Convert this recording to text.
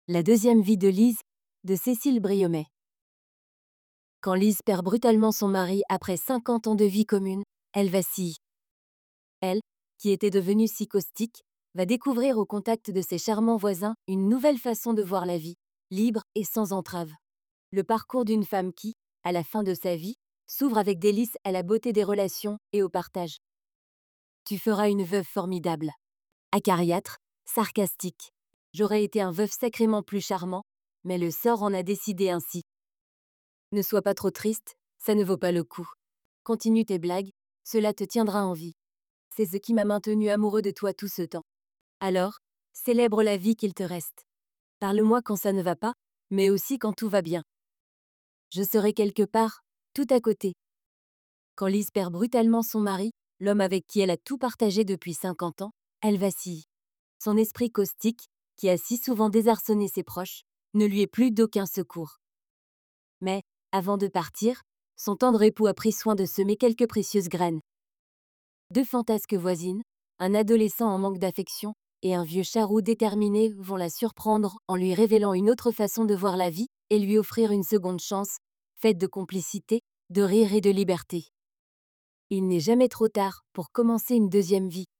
La deuxième vie de Lise, de Cécile Briomet. Quand Lise perd brutalement son mari après 50 ans de vie commune, elle vacille. Elle, qui était devenue si caustique, va découvrir au contact de ses charmants voisins une nouvelle façon de voir la vie, libre et sans entrave. Le parcours d'une femme qui, à la fin de sa vie, s'ouvre avec délice à la beauté des relations et au partage. Tu feras une veuve formidable. Acariâtre, sarcastique. J'aurais été un veuf sacrément plus charmant, mais le sort en a décidé ainsi. Ne sois pas trop triste, ça ne vaut pas le coup. Continue tes blagues, cela te tiendra en vie. C'est ce qui m'a maintenu amoureux de toi tout ce temps. Alors, célèbre la vie qu'il te reste. Parle-moi quand ça ne va pas, mais aussi quand tout va bien. Je serai quelque part, tout à côté. Quand Lise perd brutalement son mari, l'homme avec qui elle a tout partagé depuis 50 ans, elle vacille. Son esprit caustique, qui a si souvent désarçonné ses proches, ne lui est plus d'aucun secours. Mais, avant de partir, son tendre époux a pris soin de semer quelques précieuses graines. Deux fantasques voisines, un adolescent en manque d'affection et un vieux charroux déterminé vont la surprendre en lui révélant une autre façon de voir la vie et lui offrir une seconde chance, faite de complicité, de rire et de liberté. Il n'est jamais trop tard pour commencer une deuxième vie.